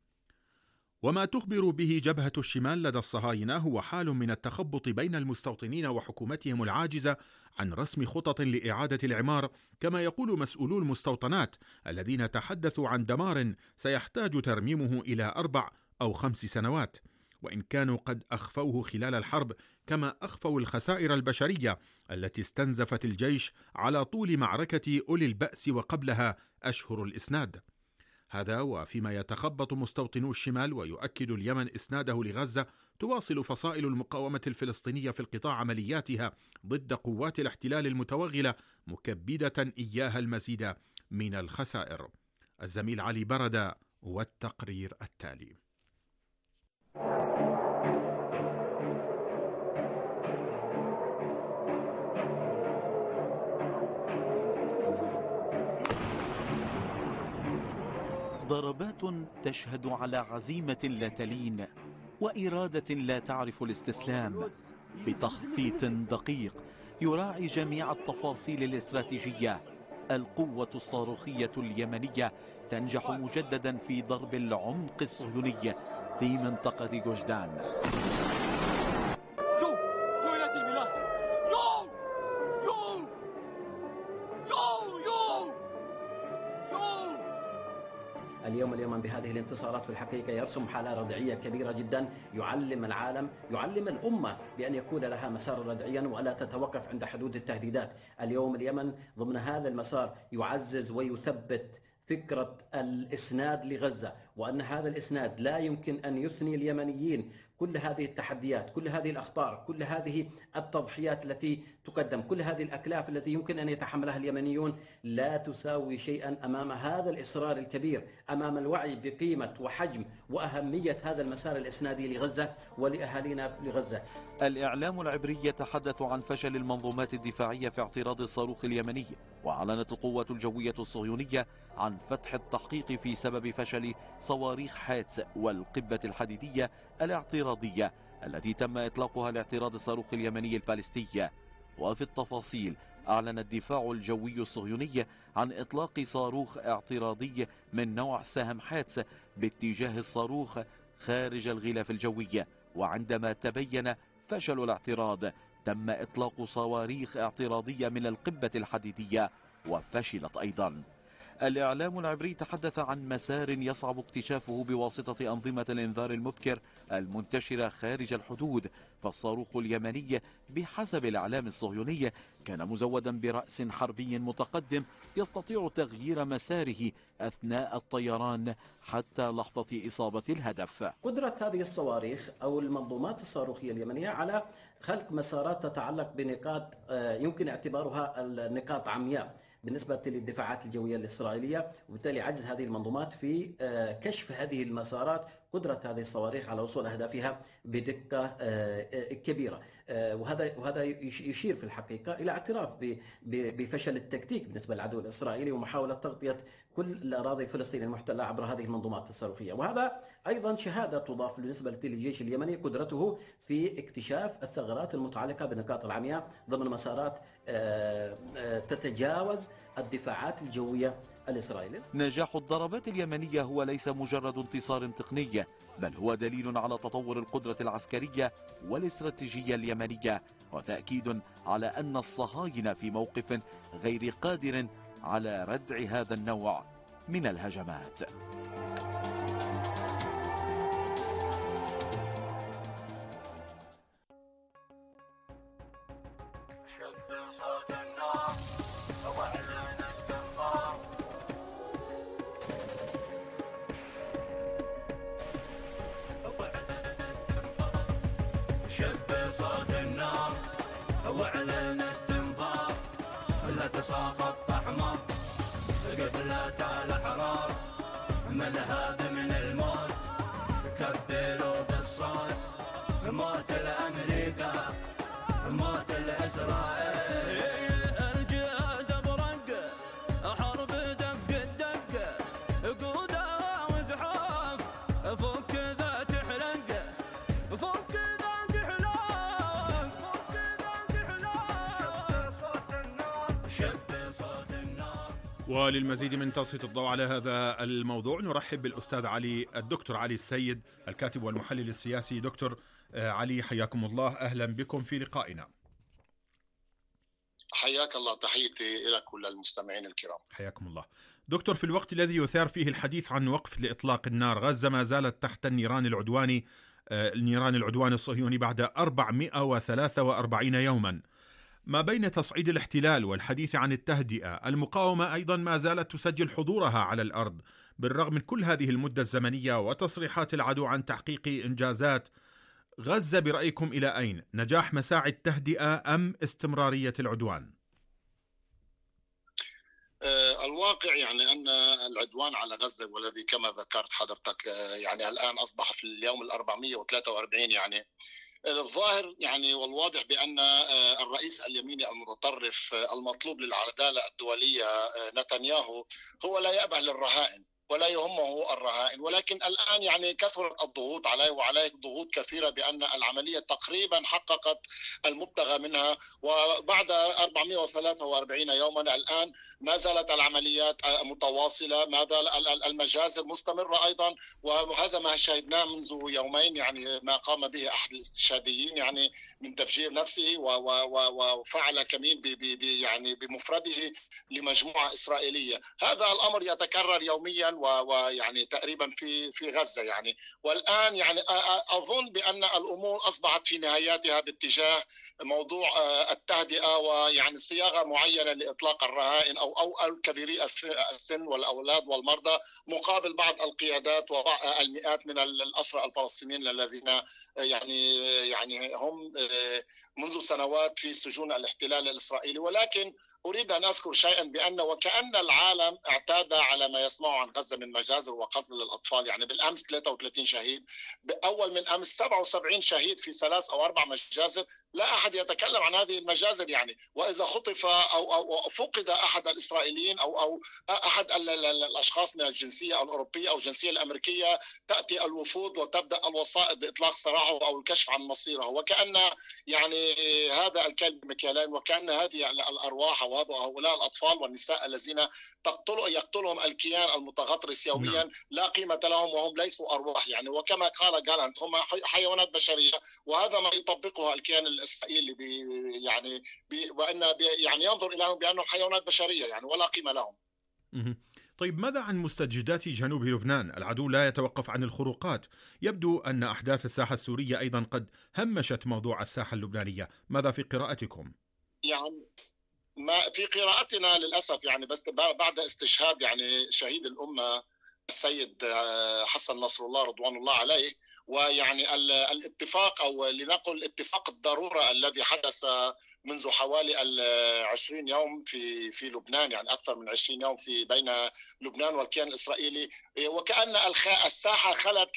وما تخبر به جبهة الشمال لدى الصهاينة هو حال من التخبط بين المستوطنين وحكومتهم العاجزة عن رسم خطط لإعادة الإعمار، كما يقول مسؤولو المستوطنات الذين تحدثوا عن دمار سيحتاج ترميمه إلى 4 أو 5 سنوات، وإن كانوا قد أخفوه خلال الحرب كما أخفوا الخسائر البشرية التي استنزفت الجيش على طول معركة أولي البأس وقبلها أشهر الإسناد. هذا وفيما يتخبط مستوطنو الشمال ويؤكد اليمن إسناده لغزة، تواصل فصائل المقاومة الفلسطينية في القطاع عملياتها ضد قوات الاحتلال المتوغلة، مكبدة إياها المزيد من الخسائر. الزميل علي بردة والتقرير التالي. ضربات تشهد على عزيمة لا تلين وإرادة لا تعرف الاستسلام، بتخطيط دقيق يراعي جميع التفاصيل الاستراتيجية. القوة الصاروخية اليمنية تنجح مجددا في ضرب العمق الصهيوني في منطقة جوجدان. اليوم اليمن بهذه الانتصارات في الحقيقة يرسم حالة ردعية كبيرة جدا، يعلم العالم، يعلم الأمة بأن يكون لها مسار ردعيا ولا تتوقف عند حدود التهديدات. اليوم اليمن ضمن هذا المسار يعزز ويثبت فكرة الإسناد لغزة، وأن هذا الإسناد لا يمكن أن يثني اليمنيين كل هذه التحديات، كل هذه الأخطار، كل هذه التضحيات التي تقدم، كل هذه الأكلاف التي يمكن أن يتحملها اليمنيون لا تساوي شيئا أمام هذا الإصرار الكبير، أمام الوعي بقيمة وحجم وأهمية هذا المسار الإسنادي لغزة ولأهالينا لغزة. الإعلام العبري يتحدث عن فشل المنظومات الدفاعية في اعتراض الصاروخ اليمني، وأعلنت القوة الجوية الصهيونية عن فتح التحقيق في سبب فشل صواريخ حاتس والقبة الحديدية الاعتراضية التي تم إطلاقها لاعتراض الصاروخ اليمني البالستي. وفي التفاصيل أعلن الدفاع الجوي الصهيوني عن إطلاق صاروخ اعتراضي من نوع سهم حاتس باتجاه الصاروخ خارج الغلاف الجوي، وعندما تبين فشل الاعتراض تم إطلاق صواريخ اعتراضية من القبة الحديدية وفشلت أيضا. الإعلام العبري تحدث عن مسار يصعب اكتشافه بواسطة أنظمة الإنذار المبكر المنتشرة خارج الحدود، فالصاروخ اليمني بحسب الإعلام الصهيوني كان مزودا برأس حربي متقدم يستطيع تغيير مساره أثناء الطيران حتى لحظة إصابة الهدف. قدرة هذه الصواريخ أو المنظومات الصاروخية اليمنية على خلق مسارات تتعلق بنقاط يمكن اعتبارها النقاط عمياء بالنسبة للدفاعات الجوية الإسرائيلية، وبالتالي عجز هذه المنظومات في كشف هذه المسارات، قدرة هذه الصواريخ على وصول أهدافها بدقة كبيرة. وهذا يشير في الحقيقة إلى اعتراف بفشل التكتيك بالنسبة للعدو الإسرائيلي ومحاولة تغطية كل الأراضي الفلسطينية المحتلة عبر هذه المنظومات الصاروخية. وهذا أيضا شهادة تضاف بالنسبة للجيش اليمني، قدرته في اكتشاف الثغرات المتعلقة بالنقاط العمياء ضمن مسارات تتجاوز الدفاعات الجوية الإسرائيلية. نجاح الضربات اليمنية هو ليس مجرد انتصار تقني، بل هو دليل على تطور القدرة العسكرية والاستراتيجية اليمنية، وتأكيد على أن الصهاينة في موقف غير قادر على ردع هذا النوع من الهجمات. من هذا من الموت كبلوا بالصوت، موت الأمريكا موت الإسرائيل. الجهاد برق حرب دق الدق قودة وزحاف فك ذات حلق فك ذات حلق فك ذات حلق شب صوت النار. وللمزيد من تسليط الضوء على هذا الموضوع نرحب بالأستاذ علي، الدكتور علي السيد، الكاتب والمحلل السياسي. دكتور علي، حياكم الله، أهلا بكم في لقائنا. حياك الله، تحياتي إلى كل المستمعين الكرام. حياكم الله. دكتور، في الوقت الذي يثار فيه الحديث عن وقف لإطلاق النار، غزة ما زالت تحت النيران العدواني الصهيوني بعد 443 يوما. ما بين تصعيد الاحتلال والحديث عن التهدئة، المقاومة أيضا ما زالت تسجل حضورها على الأرض بالرغم من كل هذه المدة الزمنية وتصريحات العدو عن تحقيق إنجازات. غزة برأيكم إلى أين؟ نجاح مساعي التهدئة أم استمرارية العدوان؟ الواقع يعني أن العدوان على غزة والذي كما ذكرت حضرتك يعني الآن أصبح في اليوم 443 يعني الظاهر يعني والواضح بأن الرئيس اليميني المتطرف المطلوب للعدالة الدولية نتنياهو هو لا يأبه للرهائن، ولا يهمه الرهائن. ولكن الآن يعني كثرت الضغوط عليه وعليه ضغوط كثيرة بأن العملية تقريبا حققت المبتغى منها، وبعد 443 يوما الآن ما زالت العمليات متواصلة، ما زال المجازر مستمرة أيضا، وهذا ما شاهدناه منذ يومين، يعني ما قام به أحد الاستشهاديين يعني من تفجير نفسه وفعل كمين يعني بمفرده لمجموعة إسرائيلية. هذا الأمر يتكرر يوميا ويعني تقريبا في غزة يعني. والآن يعني أظن بأن الأمور أصبحت في نهاياتها باتجاه موضوع التهدئة ويعني صياغة معينة لإطلاق الرهائن أو كبيري السن والأولاد والمرضى مقابل بعض القيادات والمئات من الأسرى الفلسطينيين الذين يعني هم منذ سنوات في سجون الاحتلال الإسرائيلي. ولكن أريد أن أذكر شيئا بأن وكأن العالم اعتاد على ما يسمعه عن غزة من مجازر وقتل الأطفال. يعني بالأمس 33 شهيد، أول من أمس 77 شهيد في 3 أو 4 مجازر. لا أحد يتكلم عن هذه المجازر يعني. وإذا خطف أو فقد أحد الإسرائيليين أو أحد الأشخاص من الجنسية الأوروبية أو الجنسية الأمريكية، تأتي الوفود وتبدأ الوسائط بإطلاق سراحه أو الكشف عن مصيره. وكأن يعني هذا الكلب مكيالين، وكأن هذه الأرواح وهؤلاء الأطفال والنساء الذين يقتلهم الكيان المتغطرس يوميا لا قيمة لهم وهم ليسوا أرواح يعني. وكما قال جالانت هم حيوانات بشرية، وهذا ما يطبقه الكيان الإسرائيلي وأن يعني ينظر إليهم بأنهم حيوانات بشرية يعني ولا قيمة لهم. طيب ماذا عن مستجدات جنوب لبنان؟ العدو لا يتوقف عن الخروقات، يبدو أن أحداث الساحة السورية أيضا قد همشت موضوع الساحة اللبنانية، ماذا في قراءتكم؟ يعني ما في قراءتنا للأسف يعني بس بعد استشهاد يعني شهيد الأمة السيد حسن نصر الله رضوان الله عليه، ويعني الاتفاق أو لنقل اتفاق الضرورة الذي حدث منذ حوالي 20 يوم في لبنان، يعني أكثر من 20 يوم بين لبنان والكيان الإسرائيلي، وكأن الساحة خلت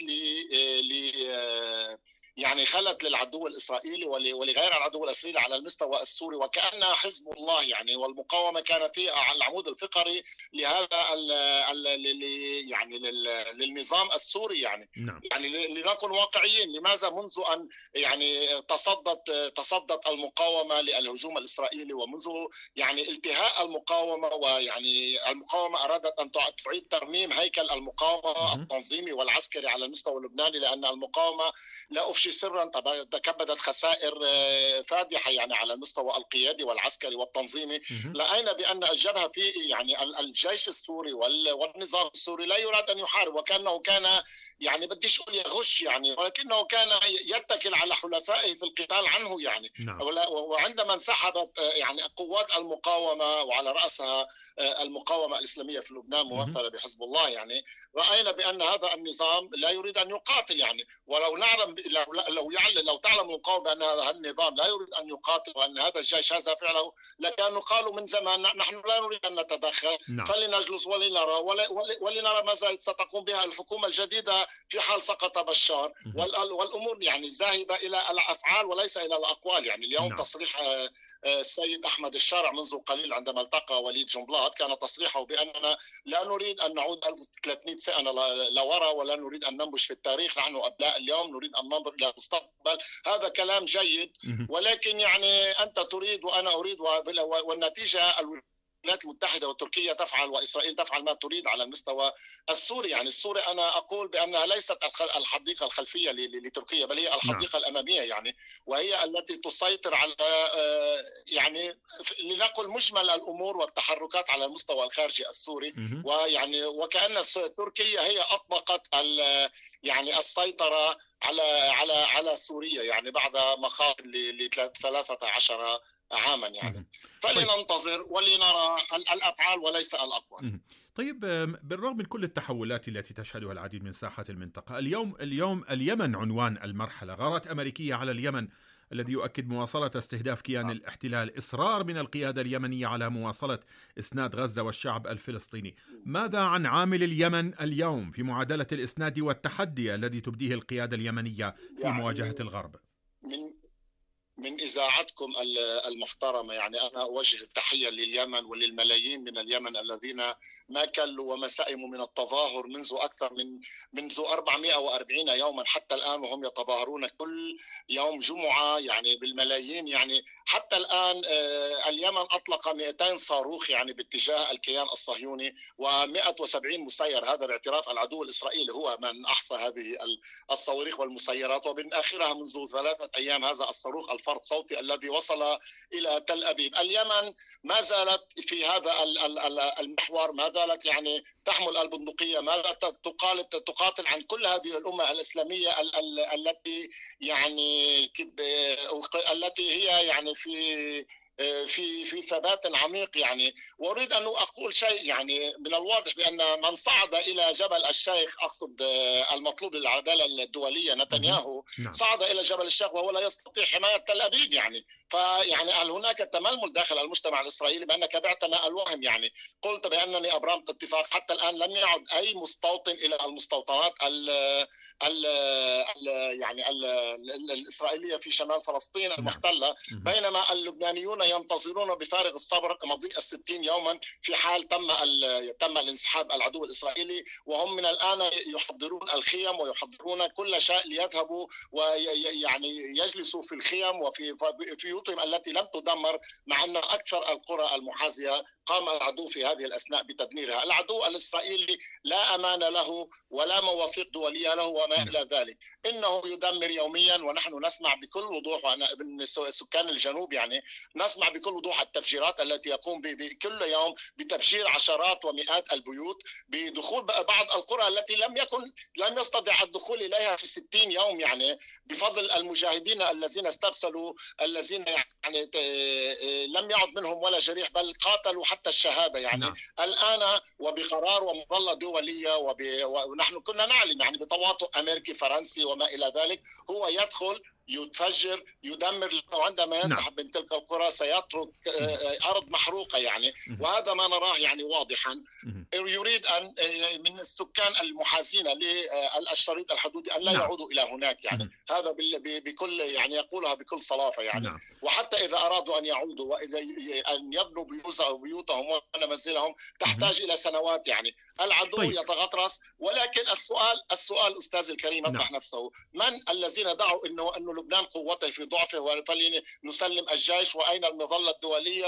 يعني خلت للعدو الإسرائيلي ولغير العدو الإسرائيلي على المستوى السوري، وكأن حزب الله يعني والمقاومة كانت هي العمود الفقري لهذا يعني للنظام السوري يعني. نعم. يعني لنكن واقعيين، لماذا منذ أن يعني تصدت المقاومة للهجوم الإسرائيلي ومنذ يعني التهاء المقاومة، ويعني المقاومة أرادت أن تعيد ترميم هيكل المقاومة التنظيمي والعسكري على المستوى اللبناني، لأن المقاومة لا أفشي سرا تكبدت خسائر فادحة يعني على المستوى القيادي والعسكري والتنظيمي. لأينا بأن الجبهة في يعني الجيش السوري والنظام السوري لا يراد أن يحارب، وكأنه كان يعني بديش أقول يغش يعني، ولكنه كان يتكل على حلفائه في القتال عنه يعني. نعم. وعندما انسحبت يعني قوات المقاومة وعلى رأسها المقاومة الإسلامية في لبنان ممثلة بحزب الله يعني، رأينا بأن هذا النظام لا يريد أن يقاتل يعني. ولو نعلم لو تعلم المقاومة بأن هذا النظام لا يريد أن يقاتل وأن هذا الجيش هذا فعله، لكانوا قالوا من زمان نحن لا نريد أن نتدخل. نعم. فلنجلس ولنرى ماذا ستقوم بها الحكومة الجديدة في حال سقط بشار. والأمور يعني ذاهبة إلى الأفعال وليس إلى الأقوال يعني. اليوم نعم. تصريح السيد أحمد الشارع منذ قليل عندما التقى وليد جنبلاط كان تصريحه بأننا لا نريد أن نعود 1300 سنة لوراء ولا نريد أن ننبش في التاريخ، نحن أبناء اليوم نريد أن ننظر إلى المستقبل. هذا كلام جيد، ولكن يعني أنت تريد وأنا أريد والنتيجة الولايات المتحدة وتركيا تفعل وإسرائيل تفعل ما تريد على المستوى السوري يعني. السوري أنا أقول بأنها ليست الحديقة الخلفية لتركيا، بل هي الحديقة الأمامية يعني، وهي التي تسيطر على يعني لنقل مجمل الأمور والتحركات على المستوى الخارجي السوري. ويعني وكأن تركيا هي أطلقت يعني السيطرة على سوريا يعني بعد مخاض ل 13 عاما يعني. فلننتظر ولنرى الأفعال وليس الأقوال. طيب بالرغم من كل التحولات التي تشهدها العديد من ساحات المنطقة، اليوم اليمن عنوان المرحلة، غارات أمريكية على اليمن الذي يؤكد مواصلة استهداف كيان الاحتلال، إصرار من القيادة اليمنية على مواصلة إسناد غزة والشعب الفلسطيني. ماذا عن عامل اليمن اليوم في معادلة الإسناد والتحدي الذي تبديه القيادة اليمنية في مواجهة الغرب؟ من إذاعتكم المحترمة. يعني أنا أوجه التحية لليمن وللملايين من اليمن الذين ما كلوا وما سئموا من التظاهر منذ 440 يوما حتى الآن، وهم يتظاهرون كل يوم جمعة يعني بالملايين. يعني حتى الآن اليمن أطلق 200 صاروخ يعني باتجاه الكيان الصهيوني و170 مسير، هذا باعتراف العدو الإسرائيلي هو من أحصى هذه الصواريخ والمسيرات. ومن آخرها منذ 3 أيام هذا الصاروخ الفرد صوتي الذي وصل إلى تل أبيب. اليمن ما زالت في هذا المحور، ما زالت يعني تحمل البندقية، ما زالت تقاتل عن كل هذه الأمة الإسلامية التي هي يعني في ثبات عميق يعني. وأريد أن أقول شيء يعني من الواضح بأن من صعد إلى جبل الشيخ، أقصد المطلوب للعدالة الدولية نتنياهو، صعد إلى جبل الشيخ وهو لا يستطيع حماية تل أبيب. يعني فيعني هل هناك تململ داخل المجتمع الإسرائيلي بأنك بعتنا الوهم؟ يعني قلت بأنني أبرمت اتفاق، حتى الآن لم يعد أي مستوطن إلى المستوطنات يعني الإسرائيلية في شمال فلسطين المحتلة، بينما اللبنانيون ينتظرون بفارغ الصبر مضي 60 يوما في حال تم الانسحاب العدو الإسرائيلي، وهم من الآن يحضرون الخيم ويحضرون كل شيء ليذهبوا ويعني يجلسوا في الخيم وفي بيوتهم التي لم تدمر، مع أن أكثر القرى المحاذية قام العدو في هذه الأثناء بتدميرها. العدو الإسرائيلي لا أمان له ولا مواثيق دولية له وما إلى ذلك، إنه يدمر يوميا، ونحن نسمع بكل وضوح، وأنا ابن سكان الجنوب يعني نسمع بكل وضوح التفجيرات التي يقوم بكل يوم بتفجير عشرات ومئات البيوت، بدخول بعض القرى التي لم يستطع الدخول إليها في 60 يوم يعني بفضل المجاهدين الذين استرسلوا، الذين يعني لم يعد منهم ولا جريح بل قاتلوا حتى الشهادة يعني. الآن وبقرار ومظلة دولية ونحن كنا نعلم يعني بتواطؤ أمريكي فرنسي وما إلى ذلك، هو يدخل يتفجر يدمر، وعندما ينسحب من تلك القرى سيترك أرض محروقة يعني. وهذا ما نراه يعني واضحا. يريد أن من السكان المحاذين للشريط الحدودي أن لا يعودوا إلى هناك يعني. هذا بكل يعني يقولها بكل صلافة يعني. وحتى إذا أرادوا أن يعودوا وإذا أن يبنوا بيوتهم ومنازلهم تحتاج إلى سنوات يعني. العدو يتغطرس، ولكن السؤال أستاذ الكريم يطرح نفسه: من الذين دعوا أنه لبنان قوته في ضعفه ولنسلم الجيش؟ وأين المظلة الدولية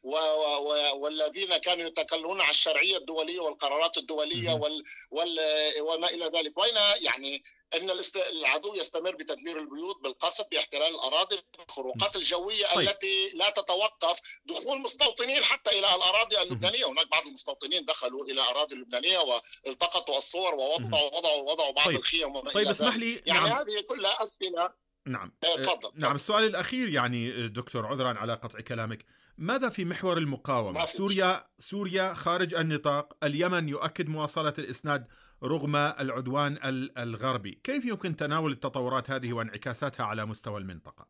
والذين كانوا يتكلمون عن الشرعية الدولية والقرارات الدولية وما إلى ذلك؟ وين يعني أن العدو يستمر بتدمير البيوت، بالقصف، باحتلال الأراضي، بالخروقات الجوية التي لا تتوقف، دخول مستوطنين حتى إلى الأراضي اللبنانية. هناك بعض المستوطنين دخلوا إلى الأراضي اللبنانية والتقطوا الصور ووضعوا بعض الخيم وما إلى اسمح ذلك. لي يعني هذه كلها أسئلة. تفضل. نعم، السؤال الأخير يعني دكتور، عذرا على قطع كلامك، ماذا في محور المقاومة؟ سوريا خارج النطاق، اليمن يؤكد مواصلة الإسناد رغم العدوان الغربي، كيف يمكن تناول التطورات هذه وانعكاساتها على مستوى المنطقة؟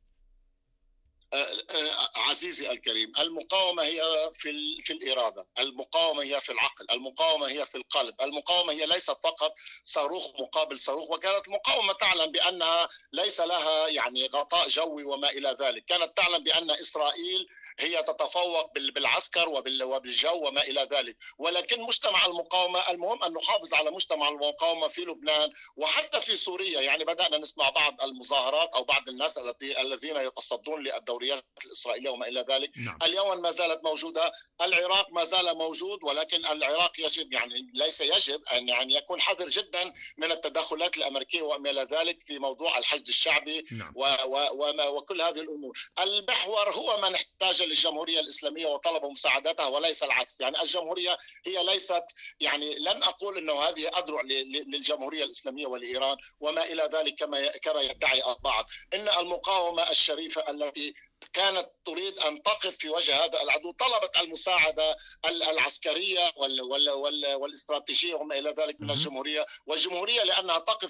عزيزي الكريم، المقاومة هي في الإرادة، المقاومة هي في العقل، المقاومة هي في القلب، المقاومة هي ليست فقط صاروخ مقابل صاروخ. وكانت المقاومة تعلم بأنها ليس لها يعني غطاء جوي وما إلى ذلك، كانت تعلم بأن إسرائيل هي تتفوق بالعسكر وبالجو وما إلى ذلك. ولكن مجتمع المقاومة، المهم أن نحافظ على مجتمع المقاومة في لبنان وحتى في سوريا. يعني بدأنا نسمع بعض المظاهرات أو بعض الناس الذين يتصدون للدوريات الإسرائيلية وما إلى ذلك. اليمن ما زالت موجودة، العراق ما زال موجود، ولكن العراق يجب يعني ليس يجب أن يعني يكون حذر جدا من التدخلات الأمريكية وما إلى ذلك في موضوع الحشد الشعبي وكل هذه الأمور. المحور هو من احتاج للجمهورية الإسلامية وطلب مساعدتها وليس العكس. يعني الجمهورية هي ليست يعني لن أقول أنه هذه أدرع للجمهورية الإسلامية ولإيران وما إلى ذلك كما يدعي البعض. إن المقاومة الشريفة التي كانت تريد أن تقف في وجه هذا العدو طلبت المساعدة العسكرية والاستراتيجية وما إلى ذلك من الجمهورية، والجمهورية لأنها تقف